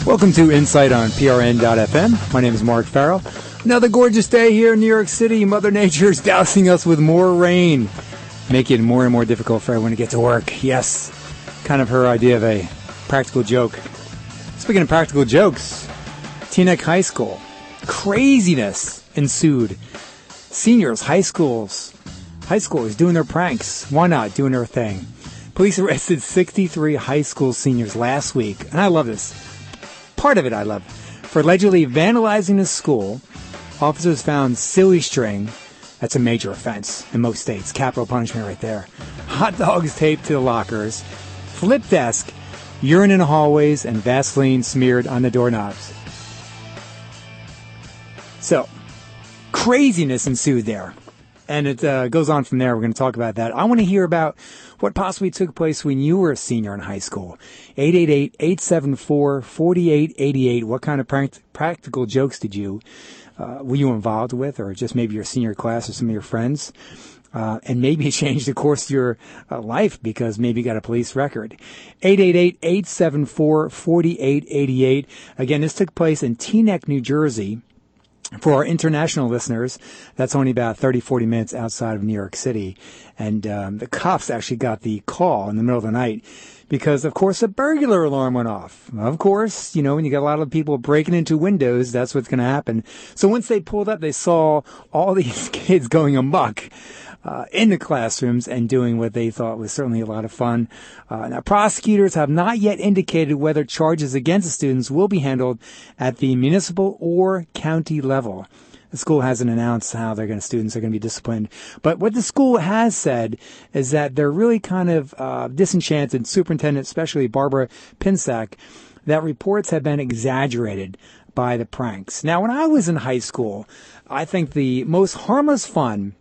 Welcome to Insight on PRN.FM. My name is Mark Farrell. Another gorgeous day here in New York City. Mother Nature is dousing us with more rain, making it more and more difficult for everyone to get to work. Yes, kind of her idea of a practical joke. Speaking of practical jokes, Teaneck High School. Craziness ensued. Seniors, high schoolers doing their pranks. Why not? Doing their thing. Police arrested 63 high school seniors last week, and I love this. Part of it I love. For allegedly vandalizing a school, officers found silly string. That's a major offense in most states. Capital punishment right there. Hot dogs taped to the lockers, flip desk, urine in the hallways, and Vaseline smeared on the doorknobs. So, craziness ensued there. And it goes on from there. We're going to talk about that. I want to hear about what possibly took place when you were a senior in high school. 888-874-4888. What kind of practical jokes were you involved with, or just maybe your senior class or some of your friends? And maybe it changed the course of your life because maybe you got a police record. 888-874-4888. Again, this took place in Teaneck, New Jersey. For our international listeners, that's only about 30, 40 minutes outside of New York City. And the cops actually got the call in the middle of the night because, of course, a burglar alarm went off. Of course, you know, when you got a lot of people breaking into windows, that's what's going to happen. So once they pulled up, they saw all these kids going amok in the classrooms and doing what they thought was certainly a lot of fun. Now, prosecutors have not yet indicated whether charges against the students will be handled at the municipal or county level. The school hasn't announced how students are going to be disciplined. But what the school has said is that they're really kind of disenchanted, Superintendent, especially Barbara Pinsack, that reports have been exaggerated by the pranks. Now, when I was in high school, I think the most harmless fun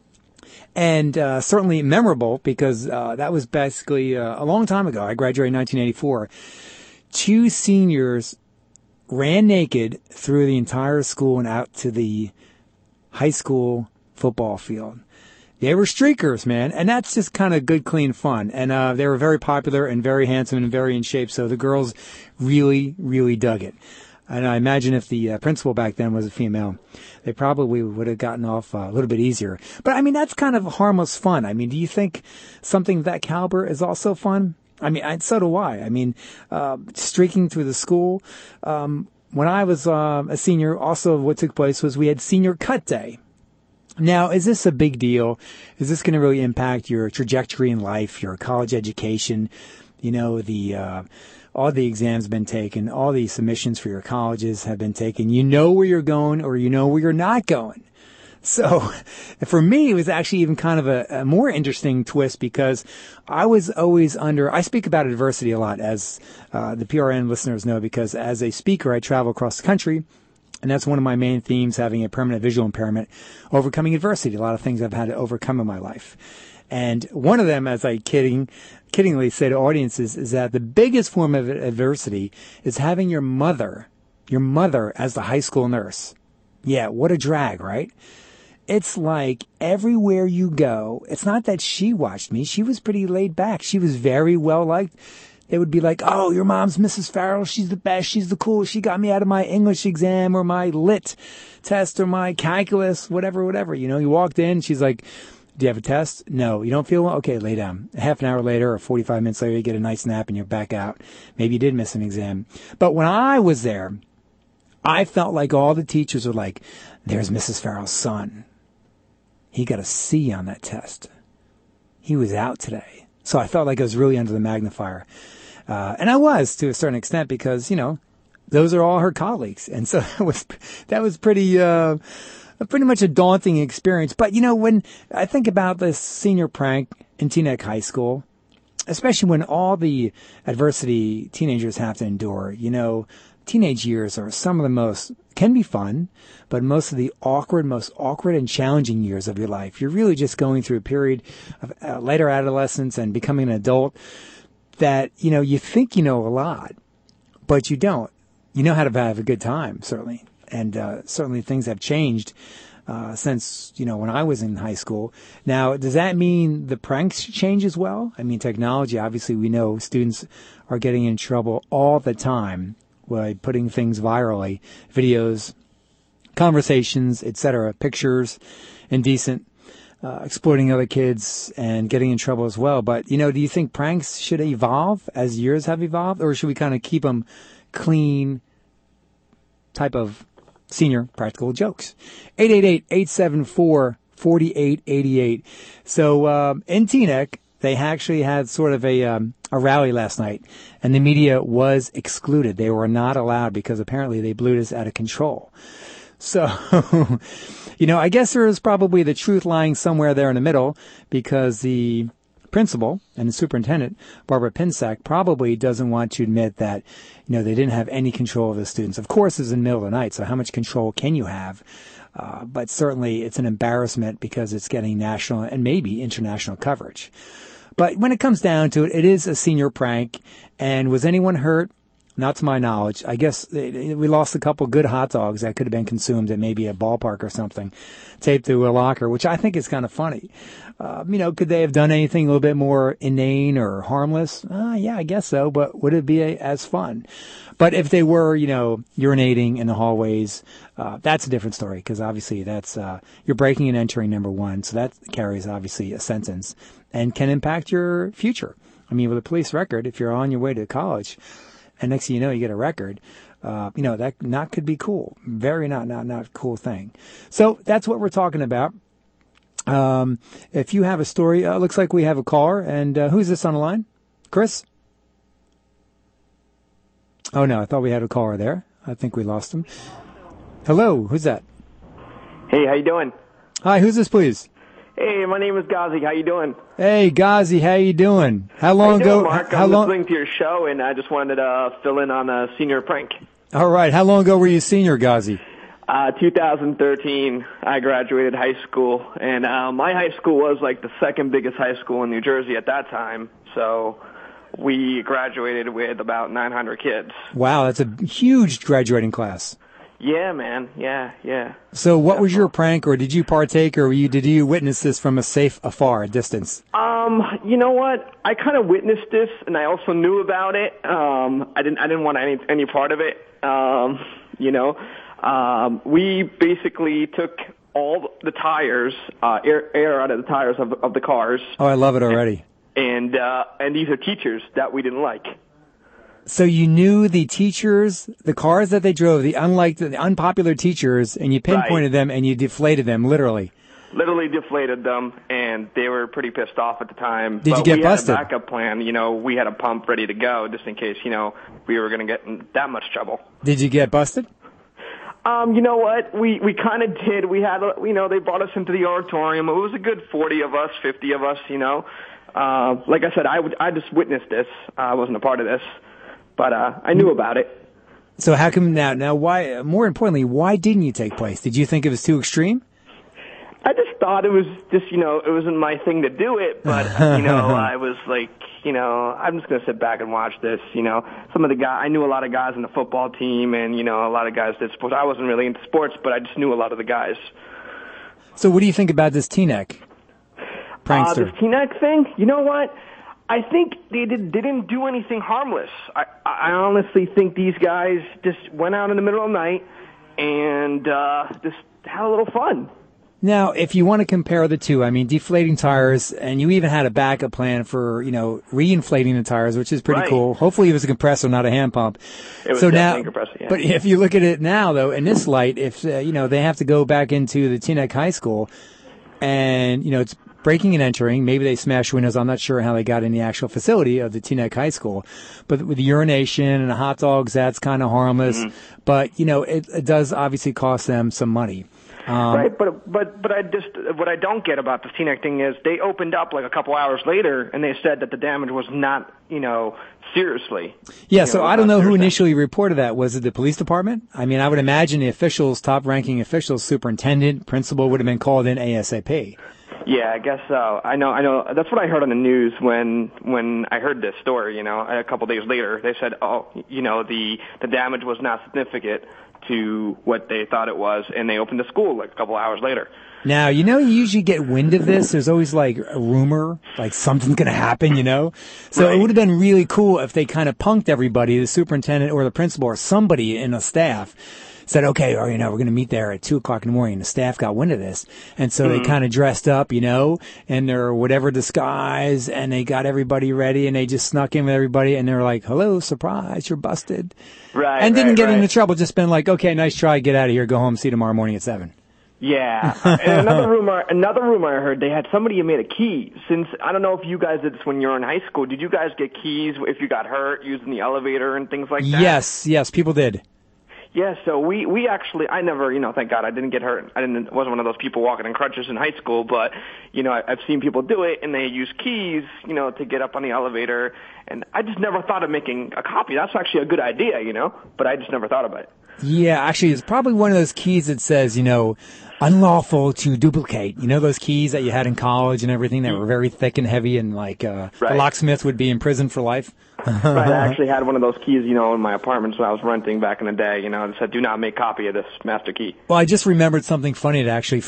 and certainly memorable, because that was basically a long time ago. I graduated in 1984. 2 seniors ran naked through the entire school and out to the high school football field. They were streakers, man, and that's just kind of good, clean fun. And they were very popular and very handsome and very in shape, so the girls really, really dug it. And I imagine if the principal back then was a female, they probably would have gotten off a little bit easier. But, I mean, that's kind of harmless fun. I mean, do you think something of that caliber is also fun? I mean, so do I. I mean, streaking through the school. When I was a senior, also what took place was we had senior cut day. Now, is this a big deal? Is this going to really impact your trajectory in life, your college education? You know, all the exams have been taken. All the submissions for your colleges have been taken. You know where you're going or you know where you're not going. So for me, it was actually even kind of a more interesting twist because I was always I speak about adversity a lot, as the PRN listeners know, because as a speaker, I travel across the country. And that's one of my main themes, having a permanent visual impairment, overcoming adversity. A lot of things I've had to overcome in my life. And one of them, as I kiddingly say to audiences, is that the biggest form of adversity is having your mother as the high school nurse. Yeah, what a drag, right? It's like everywhere you go, it's not that she watched me. She was pretty laid back. She was very well liked. They would be like, oh, your mom's Mrs. Farrell. She's the best. She's the coolest. She got me out of my English exam or my lit test or my calculus, whatever. You know, you walked in. She's like, do you have a test? No. You don't feel well? Okay, lay down. Half an hour later or 45 minutes later, you get a nice nap and you're back out. Maybe you did miss an exam. But when I was there, I felt like all the teachers were like, there's Mrs. Farrell's son. He got a C on that test. He was out today. So I felt like I was really under the magnifier. And I was, to a certain extent, because, you know, those are all her colleagues. And so that was pretty much a daunting experience. But, you know, when I think about this senior prank in Teaneck High School, especially when all the adversity teenagers have to endure, you know, teenage years are some of the can be fun, but most of the most awkward and challenging years of your life. You're really just going through a period of later adolescence and becoming an adult that, you know, you think you know a lot, but you don't. You know how to have a good time, certainly. And certainly things have changed since, you know, when I was in high school. Now, does that mean the pranks change as well? I mean, technology, obviously we know students are getting in trouble all the time by putting things virally, videos, conversations, etc., pictures, indecent, exploiting other kids and getting in trouble as well. But, do you think pranks should evolve as years have evolved, or should we kind of keep them clean type of senior practical jokes? 888-874-4888. So in Teaneck, they actually had sort of a rally last night, and the media was excluded. They were not allowed because apparently they blew this out of control. So, I guess there is probably the truth lying somewhere there in the middle, because the principal and the superintendent, Barbara Pinsack, probably doesn't want to admit that, they didn't have any control of the students. Of course, it's in the middle of the night, so how much control can you have? But certainly it's an embarrassment because it's getting national and maybe international coverage. But when it comes down to it, it is a senior prank. And was anyone hurt? Not to my knowledge. I guess we lost a couple good hot dogs that could have been consumed at maybe a ballpark or something, taped to a locker, which I think is kind of funny. Could they have done anything a little bit more inane or harmless? Yeah, I guess so. But would it be as fun? But if they were, urinating in the hallways, that's a different story, because obviously that's you're breaking and entering, number one. So that carries obviously a sentence and can impact your future. I mean, with a police record, if you're on your way to college, and next thing you know, you get a record, that not could be cool. Very not cool thing. So that's what we're talking about. If you have a story, looks like we have a caller. And who's this on the line? Chris? Oh, no, I thought we had a caller there. I think we lost him. Hello, who's that? Hey, how you doing? Hi, who's this, please? Hey, my name is Ghazi. How you doing? Hey, Ghazi, how you doing? How long ago? Mark? I'm listening to your show, and I just wanted to fill in on a senior prank. All right. How long ago were you senior, Ghazi? 2013. I graduated high school, and my high school was like the second biggest high school in New Jersey at that time. So we graduated with about 900 kids. Wow, that's a huge graduating class. Yeah, man. Yeah. So what was your prank, or did you partake, or did you witness this from a safe afar distance? You know what? I kind of witnessed this, and I also knew about it. I didn't want any part of it. We basically took all the tires, air out of the tires of the cars. Oh, I love it already. And these are teachers that we didn't like. So you knew the teachers, the cars that they drove, the unpopular teachers, and you pinpointed them and you deflated them, literally. Literally deflated them, and they were pretty pissed off at the time. Did you get busted? We had a backup plan. We had a pump ready to go just in case, we were going to get in that much trouble. Did you get busted? You know what? We kind of did. We had, they brought us into the auditorium. It was a good 40 of us, 50 of us, Like I said, I just witnessed this. I wasn't a part of this. But I knew about it. So how come now why, more importantly, why didn't you take place? Did you think it was too extreme? I just thought it was just, it wasn't my thing to do it. But, I was like, I'm just going to sit back and watch this. Some of the guys, I knew a lot of guys on the football team, and, a lot of guys did sports. I wasn't really into sports, but I just knew a lot of the guys. So what do you think about this Teaneck prankster? This Teaneck thing? You know what? I think they didn't do anything harmless. I honestly think these guys just went out in the middle of the night and just had a little fun. Now, if you want to compare the two, I mean, deflating tires, and you even had a backup plan for, reinflating the tires, which is pretty cool. Hopefully it was a compressor, not a hand pump. It was definitely a compressor, yeah. But if you look at it now, though, in this light, if, they have to go back into the Teaneck High School, and, it's breaking and entering. Maybe they smashed windows. I'm not sure how they got in the actual facility of the Teaneck High School. But with the urination and the hot dogs, that's kind of harmless. Mm-hmm. But, it does obviously cost them some money. Right, but what I don't get about the Teaneck thing is they opened up like a couple hours later and they said that the damage was not, seriously. Yeah, so I don't know who initially reported that. Was it the police department? I mean, I would imagine the officials, top-ranking officials, superintendent, principal would have been called in ASAP. Yeah, I guess so. I know. That's what I heard on the news when I heard this story. A couple days later, they said, the damage was not significant to what they thought it was, and they opened the school like a couple hours later. Now, you usually get wind of this. There's always like a rumor, like something's going to happen, So Right. It would have been really cool if they kind of punked everybody, the superintendent or the principal or somebody in the staff said, okay, or, we're going to meet there at 2:00 in the morning. The staff got wind of this. And so they kind of dressed up, in their whatever disguise, and they got everybody ready, and they just snuck in with everybody, and they were like, hello, surprise, you're busted. Right. And didn't get right. into trouble, just been like, okay, nice try, get out of here, go home, see you tomorrow morning at 7. Yeah. And another rumor I heard, they had somebody who made a key. Since, I don't know if you guys did this when you were in high school, did you guys get keys if you got hurt using the elevator and things like that? Yes, people did. Yeah, so we actually, I never, thank God I didn't get hurt. Wasn't one of those people walking in crutches in high school, but, I've seen people do it, and they use keys, to get up on the elevator, and I just never thought of making a copy. That's actually a good idea, but I just never thought about it. Yeah, actually, it's probably one of those keys that says, unlawful to duplicate. Those keys that you had in college and everything that were very thick and heavy, and the locksmith would be in prison for life. Right, I actually had one of those keys, in my apartment when I was renting back in the day, that said, do not make copy of this master key. Well, I just remembered something funny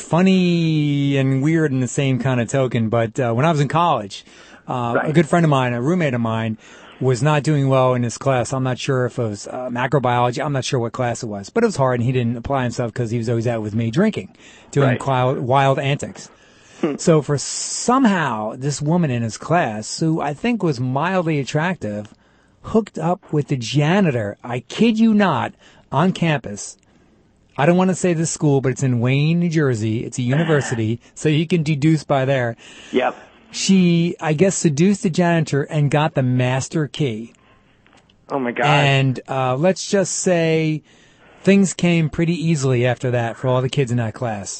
funny and weird in the same kind of token, but when I was in college, a good friend of mine, a roommate of mine, was not doing well in his class. I'm not sure if it was macrobiology. I'm not sure what class it was, but it was hard, and he didn't apply himself because he was always out with me drinking, doing wild antics. So for somehow this woman in his class, who I think was mildly attractive, hooked up with the janitor, I kid you not, on campus. I don't want to say the school, but it's in Wayne, New Jersey. It's a university, so you can deduce by there. Yep. She, I guess, seduced the janitor and got the master key. Oh, my God. And let's just say things came pretty easily after that for all the kids in that class.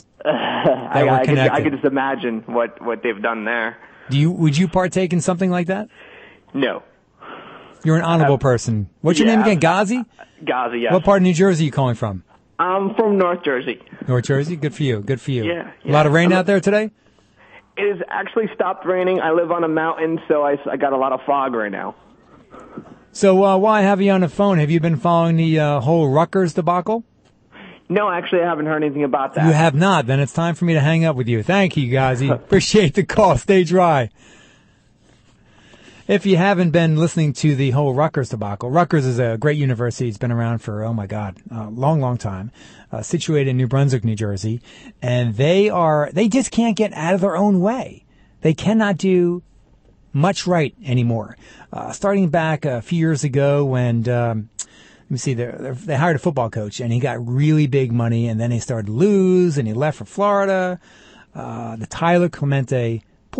I could just imagine what they've done there. Would you partake in something like that? No. You're an honorable person. What's your name again? Ghazi? Ghazi, yes. What part of New Jersey are you calling from? I'm from North Jersey. North Jersey? Good for you. Yeah. A lot of rain out there today? It has actually stopped raining. I live on a mountain, so I got a lot of fog right now. So while I have you on the phone, have you been following the whole Rutgers debacle? No, actually, I haven't heard anything about that. You have not. Then it's time for me to hang up with you. Thank you, Ghazi. Appreciate the call. Stay dry. If you haven't been listening to the whole Rutgers debacle, Rutgers is a great university. It's been around for, a long time, situated in New Brunswick, New Jersey. And they just can't get out of their own way. They cannot do much right anymore. Starting back a few years ago when, let me see, they hired a football coach and he got really big money, and then he started to lose and he left for Florida. Poor Tyler Clemente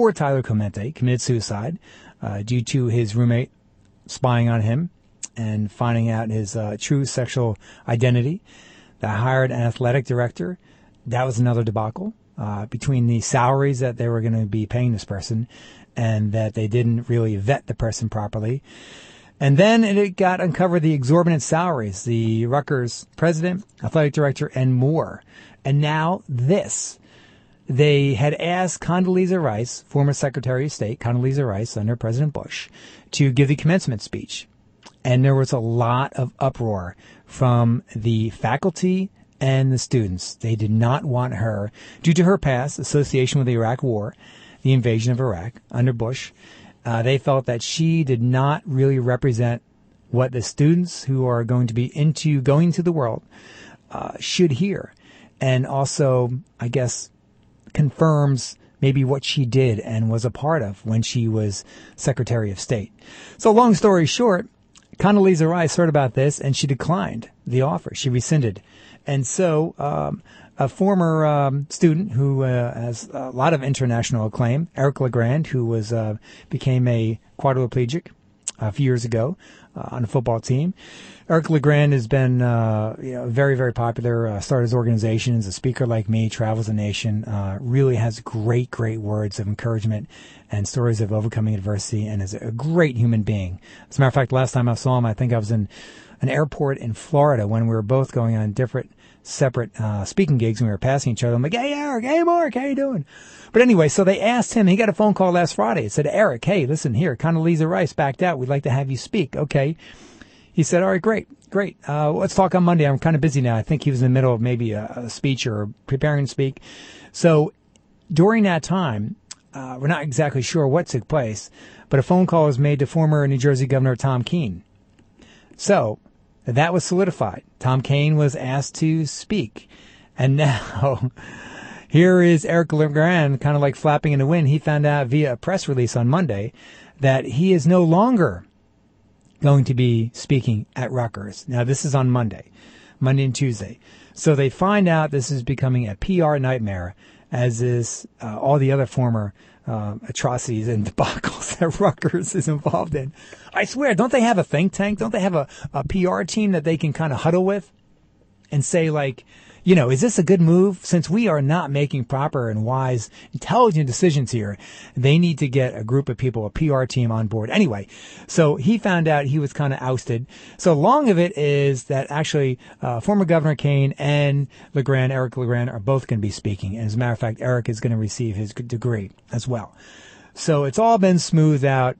committed suicide. Due to his roommate spying on him and finding out his true sexual identity. They hired an athletic director. That was another debacle between the salaries that they were going to be paying this person and that they didn't really vet the person properly. And then it got uncovered the exorbitant salaries, the Rutgers president, athletic director, and more. And now this. They had asked Condoleezza Rice, former Secretary of State, Condoleezza Rice under President Bush, to give the commencement speech. And there was a lot of uproar from the faculty and the students. They did not want her, due to her past association with the Iraq War, the invasion of Iraq under Bush. They felt that she did not really represent what the students who are going to be into going to the world should hear. And also, I guess, confirms maybe what she did and was a part of when she was Secretary of State. So long story short, Condoleezza Rice heard about this and she declined the offer. She rescinded. And so a former student who has a lot of international acclaim, Eric LeGrand, who became a quadriplegic a few years ago on a football team. Eric LeGrand has been, very, very popular. Started his organization as a speaker like me, travels the nation, really has great, great words of encouragement and stories of overcoming adversity, and is a great human being. As a matter of fact, last time I saw him, I think I was in an airport in Florida when we were both going on different separate speaking gigs and we were passing each other. I'm like, hey, Eric, hey, Mark, how you doing? But anyway, so they asked him, he got a phone call last Friday. It said, Eric, hey, listen here, Condoleezza Rice backed out. We'd like to have you speak. Okay. He said, all right, great. Let's talk on Monday. I'm kind of busy now. I think he was in the middle of maybe a speech or preparing to speak. So during that time, we're not exactly sure what took place, but a phone call was made to former New Jersey Governor Tom Keene. So that was solidified. Tom Keene was asked to speak. And now here is Eric LeGrand kind of like flapping in the wind. He found out via a press release on Monday that he is no longer going to be speaking at Rutgers. Now, this is on Monday and Tuesday. So they find out this is becoming a PR nightmare, as is all the other former atrocities and debacles that Rutgers is involved in. I swear, don't they have a think tank? Don't they have a PR team that they can kind of huddle with and say, like, you know, is this a good move? Since we are not making proper and wise, intelligent decisions here, they need to get a group of people, a PR team on board. Anyway, so he found out he was kind of ousted. So long of it is that actually former Governor Keene and Eric LeGrand, are both going to be speaking. And as a matter of fact, Eric is going to receive his degree as well. So it's all been smoothed out.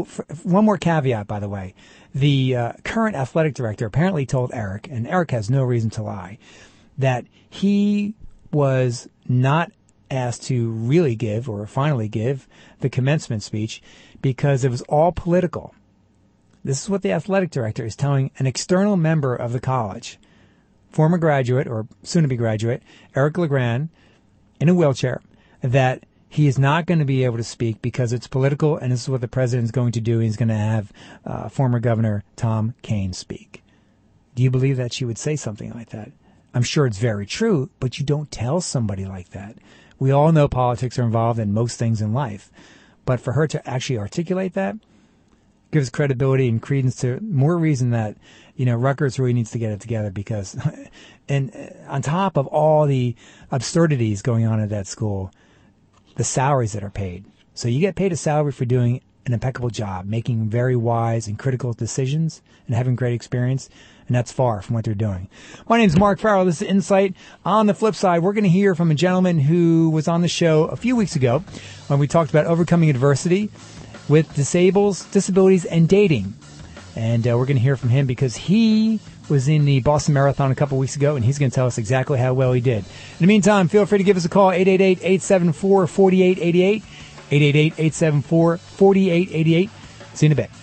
One more caveat, by the way. The current athletic director apparently told Eric, and Eric has no reason to lie, that he was not asked to really give or finally give the commencement speech because it was all political. This is what the athletic director is telling an external member of the college, former graduate or soon-to-be graduate, Eric LeGrand, in a wheelchair, that he is not going to be able to speak because it's political, and this is what the president is going to do. He's going to have former Governor Tom Keene speak. Do you believe that she would say something like that? I'm sure it's very true, but you don't tell somebody like that. We all know politics are involved in most things in life. But for her to actually articulate that gives credibility and credence to more reason that, you know, Rutgers really needs to get it together because, and on top of all the absurdities going on at that school, the salaries that are paid. So you get paid a salary for doing an impeccable job, making very wise and critical decisions and having great experience. And that's far from what they're doing. My name's Mark Farrell. This is Insight. On the flip side, we're going to hear from a gentleman who was on the show a few weeks ago when we talked about overcoming adversity with disabilities, and dating. And we're going to hear from him because he was in the Boston Marathon a couple weeks ago, and he's going to tell us exactly how well he did. In the meantime, feel free to give us a call, 888-874-4888, 888-874-4888. See you in a bit.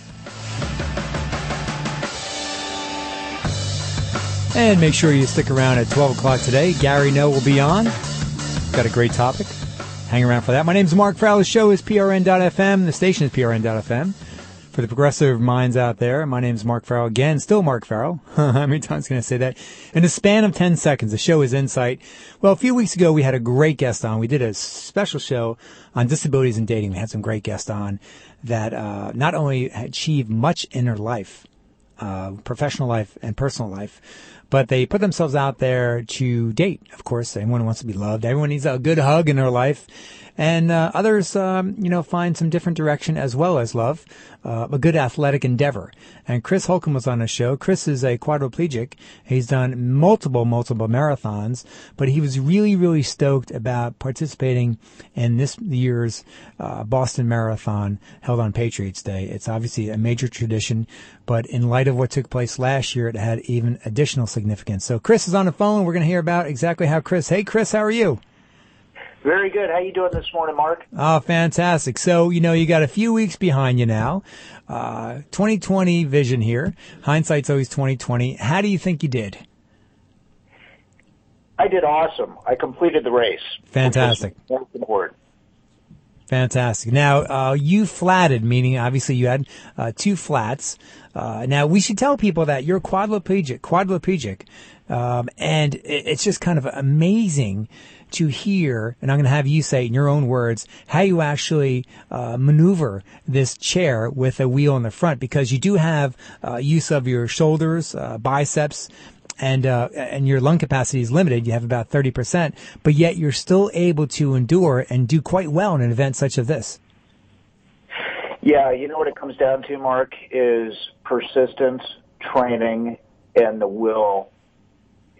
And make sure you stick around at 12 o'clock today. Gary Noe will be on. Got a great topic. Hang around for that. My name's Mark Farrell. The show is PRN.FM. The station is PRN.FM. For the progressive minds out there, my name's Mark Farrell. Again, still Mark Farrell. How many times can I say that? In the span of 10 seconds, the show is Insight. Well, a few weeks ago, we had a great guest on. We did a special show on disabilities and dating. We had some great guests on that not only achieved much in their life, professional life and personal life, but they put themselves out there to date. Of course, everyone wants to be loved. Everyone needs a good hug in their life. And others, find some different direction as well as love, a good athletic endeavor. And Chris Holcomb was on the show. Chris is a quadriplegic. He's done multiple marathons, but he was really, really stoked about participating in this year's Boston Marathon held on Patriots Day. It's obviously a major tradition, but in light of what took place last year, it had even additional significance. So Chris is on the phone. We're going to hear about exactly how Chris. Hey, Chris, how are you? Very good. How you doing this morning, Mark? Oh, fantastic. So, you got a few weeks behind you now. 2020 vision here. Hindsight's always 2020. How do you think you did? I did awesome. I completed the race. Fantastic. Fantastic. Now, you flatted, meaning obviously you had 2 flats. Now, we should tell people that you're quadriplegic, and it's just kind of amazing to hear, and I'm going to have you say in your own words, how you actually maneuver this chair with a wheel in the front, because you do have use of your shoulders, biceps, and your lung capacity is limited. You have about 30%, but yet you're still able to endure and do quite well in an event such as this. Yeah, you know what it comes down to, Mark, is persistence, training, and the will.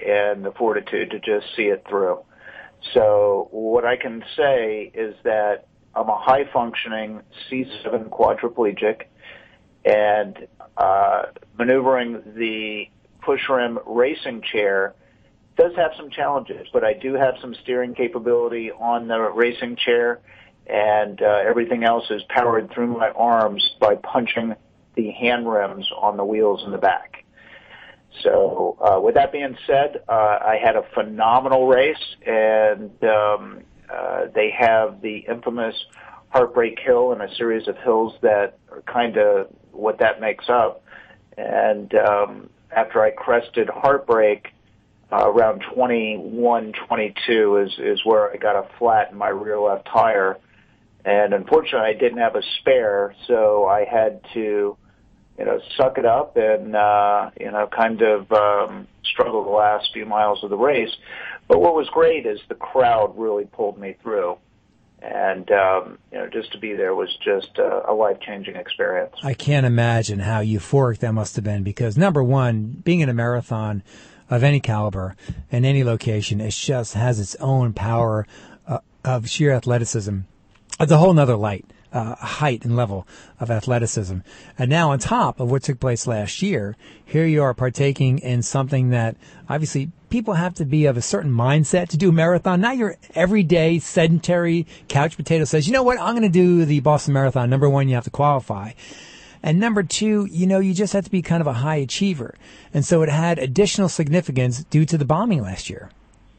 and the fortitude to just see it through. So what I can say is that I'm a high-functioning C7 quadriplegic, and maneuvering the push rim racing chair does have some challenges, but I do have some steering capability on the racing chair, and everything else is powered through my arms by punching the hand rims on the wheels in the back. So with that being said, I had a phenomenal race, and they have the infamous Heartbreak Hill and a series of hills that are kind of what that makes up. And after I crested Heartbreak, around 21, 22 is where I got a flat in my rear left tire. And unfortunately, I didn't have a spare, so I had to, suck it up and, kind of struggle the last few miles of the race. But what was great is the crowd really pulled me through. And, just to be there was just a life-changing experience. I can't imagine how euphoric that must have been because, number one, being in a marathon of any caliber in any location, it just has its own power of sheer athleticism. It's a whole nother height and level of athleticism. And now on top of what took place last year, here you are partaking in something that obviously people have to be of a certain mindset to do a marathon. Not your everyday sedentary couch potato says, you know what, I'm going to do the Boston Marathon. Number one, you have to qualify. And number two, you just have to be kind of a high achiever. And so it had additional significance due to the bombing last year.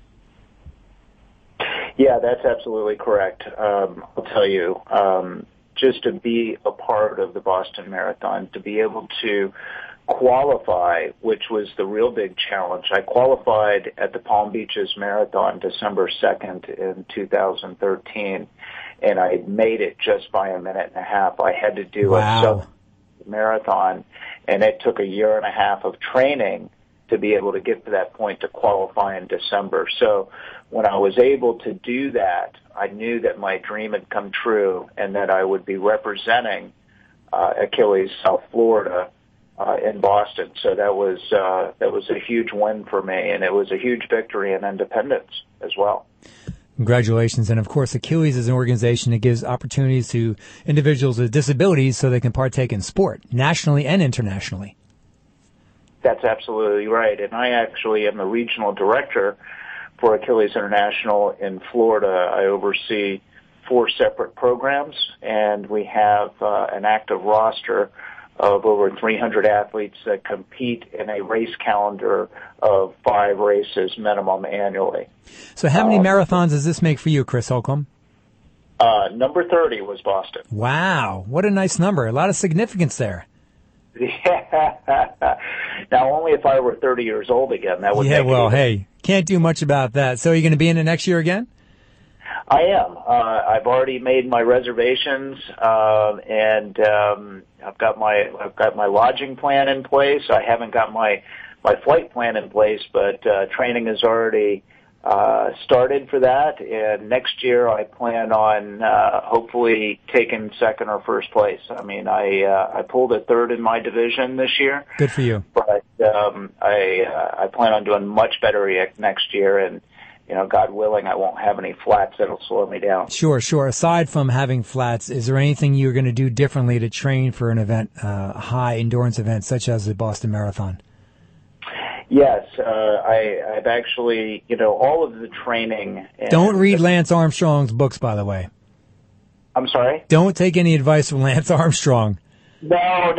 Yeah, that's absolutely correct. I'll tell you, just to be a part of the Boston Marathon, to be able to qualify, which was the real big challenge. I qualified at the Palm Beaches Marathon December 2nd in 2013, and I made it just by a minute and a half. I had to do a sub-marathon, and it took a year and a half of training to be able to get to that point to qualify in December. So when I was able to do that, I knew that my dream had come true and that I would be representing Achilles South Florida in Boston. So that was a huge win for me, and it was a huge victory in independence as well. Congratulations. And of course, Achilles is an organization that gives opportunities to individuals with disabilities so they can partake in sport nationally and internationally. That's absolutely right. And I actually am the regional director for Achilles International in Florida. I oversee 4 separate programs, and we have an active roster of over 300 athletes that compete in a race calendar of 5 races minimum annually. So how many marathons does this make for you, Chris Holcomb? Number 30 was Boston. Wow. What a nice number. A lot of significance there. Yeah. Now, only if I were 30 years old again. That would make it hey, can't do much about that. So are you going to be in it next year again? I am. I've already made my reservations, and I've got my lodging plan in place. I haven't got my flight plan in place, but training has already started for that. And next year, I plan on hopefully taking second or first place. I mean, I pulled a third in my division this year. Good for you. But I plan on doing much better next year, and God willing, I won't have any flats that'll slow me down. Sure. Aside from having flats, is there anything you're going to do differently to train for an event, a high endurance event such as the Boston Marathon? Yes, I've actually, all of the training. Don't read Lance Armstrong's books, by the way. I'm sorry? Don't take any advice from Lance Armstrong. No,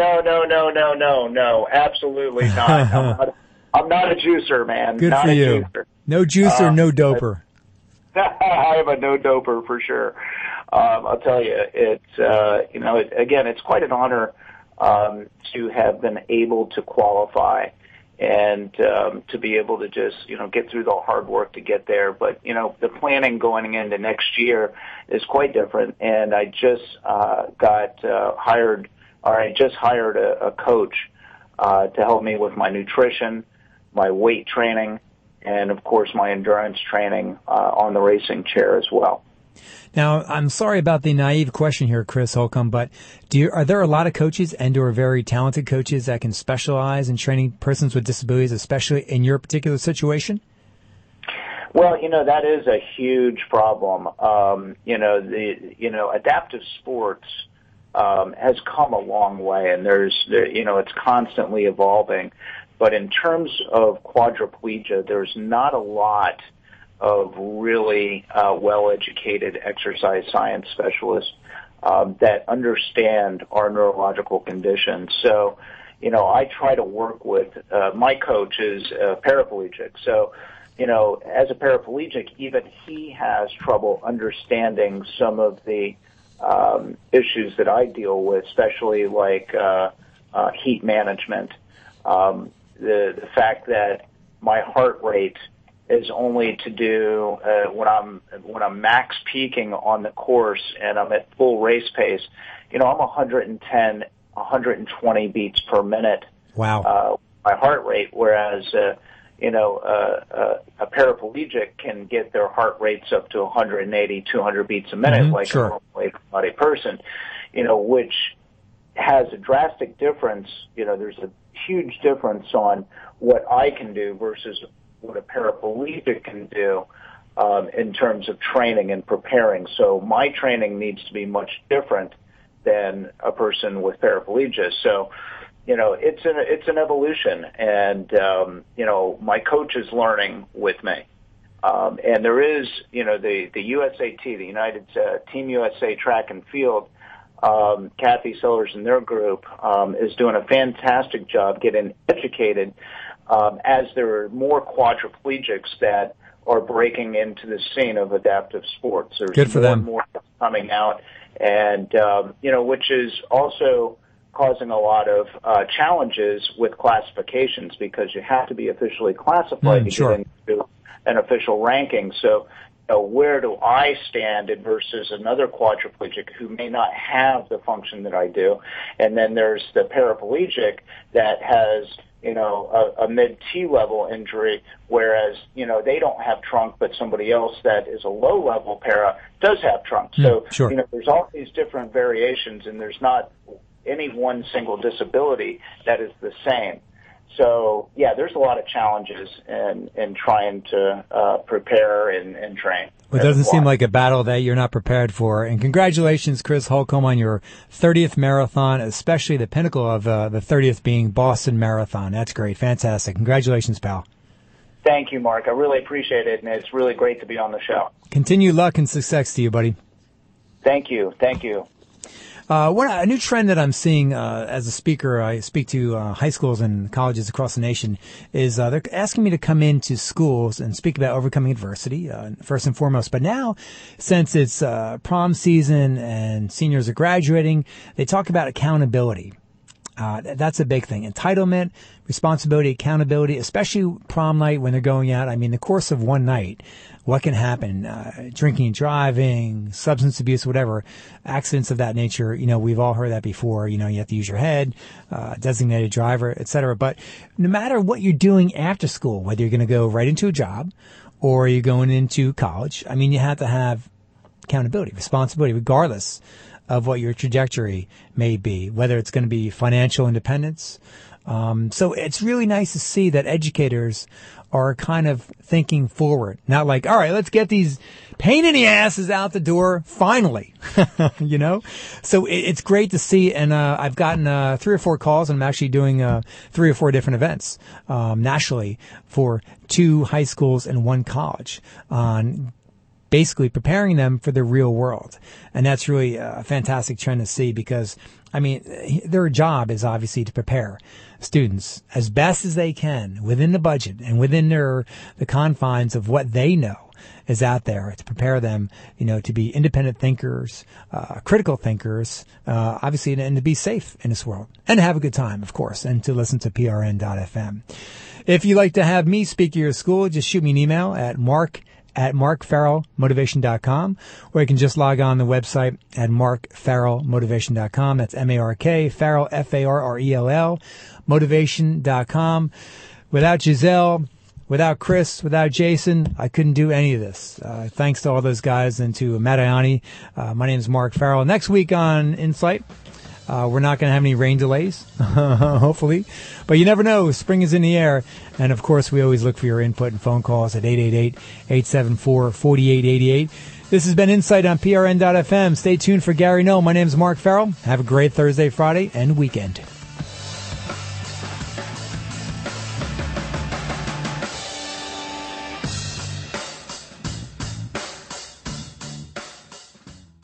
absolutely not. I'm not a juicer, man. Good not for a you. Juicer. No juicer, no doper. I am a no doper for sure. I'll tell you, it's again, it's quite an honor to have been able to qualify and to be able to just get through the hard work to get there. But the planning going into next year is quite different. And I just hired a coach to help me with my nutrition, my weight training, and of course my endurance training on the racing chair as well. Now, I'm sorry about the naive question here, Chris Holcomb, but are there a lot of coaches and/or very talented coaches that can specialize in training persons with disabilities, especially in your particular situation? Well, that is a huge problem. Adaptive sports has come a long way, and it's constantly evolving. But in terms of quadriplegia, there's not a lot of really well-educated exercise science specialists that understand our neurological conditions. So, I try to work with my coach is paraplegic. So, as a paraplegic, even he has trouble understanding some of the issues that I deal with, especially like heat management. The fact that my heart rate is only to do when I'm max peaking on the course and I'm at full race pace. I'm 110, 120 beats per minute. Wow. My heart rate, whereas a paraplegic can get their heart rates up to 180, 200 beats a minute, like sure. a normal body person. Which has a drastic difference. There's a huge difference on what I can do versus what a paraplegic can do in terms of training and preparing. So my training needs to be much different than a person with paraplegia. So, it's an evolution, and my coach is learning with me. And there is, the USAT, the United Team USA Track and Field. Kathy Sellers and their group is doing a fantastic job getting educated as there are more quadriplegics that are breaking into the scene of adaptive sports. There's Good for them. more coming out, and which is also causing a lot of challenges with classifications, because you have to be officially classified to sure. get into an official ranking. So where do I stand versus another quadriplegic who may not have the function that I do? And then there's the paraplegic that has, a mid-T level injury, whereas, they don't have trunk, but somebody else that is a low level para does have trunk. So, sure. There's all these different variations, and there's not any one single disability that is the same. So, yeah, there's a lot of challenges in trying to prepare and train. Well, it doesn't seem like a battle that you're not prepared for. And congratulations, Chris Holcomb, on your 30th marathon, especially the pinnacle of the 30th being Boston Marathon. That's great. Fantastic. Congratulations, pal. Thank you, Mark. I really appreciate it, and it's really great to be on the show. Continued luck and success to you, buddy. Thank you. Thank you. A new trend that I'm seeing as a speaker, I speak to high schools and colleges across the nation, is they're asking me to come into schools and speak about overcoming adversity, first and foremost. But now, since it's prom season and seniors are graduating, they talk about accountability. That's a big thing. Entitlement, responsibility, accountability, especially prom night when they're going out. I mean, the course of one night, what can happen? Drinking, driving, substance abuse, whatever, accidents of that nature. We've all heard that before. You have to use your head, designated driver, etc. But no matter what you're doing after school, whether you're going to go right into a job or you're going into college, I mean, you have to have accountability, responsibility, regardless of what your trajectory may be, whether it's going to be financial independence. So it's really nice to see that educators are kind of thinking forward, not like, all right, let's get these pain in the asses out the door finally, So it's great to see. And I've gotten 3 or 4 calls, and I'm actually doing 3 or 4 different events nationally for 2 high schools and 1 college on basically preparing them for the real world. And that's really a fantastic trend to see, because, I mean, their job is obviously to prepare students as best as they can within the budget and within the confines of what they know is out there, to prepare them, to be independent thinkers, critical thinkers, obviously, and to be safe in this world and to have a good time, of course, and to listen to PRN.FM. If you'd like to have me speak at your school, just shoot me an email at markfarrellmotivation.com, or you can just log on the website at markfarrellmotivation.com. That's M-A-R-K, Farrell, F-A-R-R-E-L-L, motivation.com. Without Giselle, without Chris, without Jason, I couldn't do any of this. Thanks to all those guys and to Matt Ianni. My name is Mark Farrell. Next week on Insight, we're not going to have any rain delays, hopefully. But you never know. Spring is in the air. And, of course, we always look for your input and phone calls at 888-874-4888. This has been Insight on PRN.FM. Stay tuned for Gary Null. My name is Mark Farrell. Have a great Thursday, Friday, and weekend.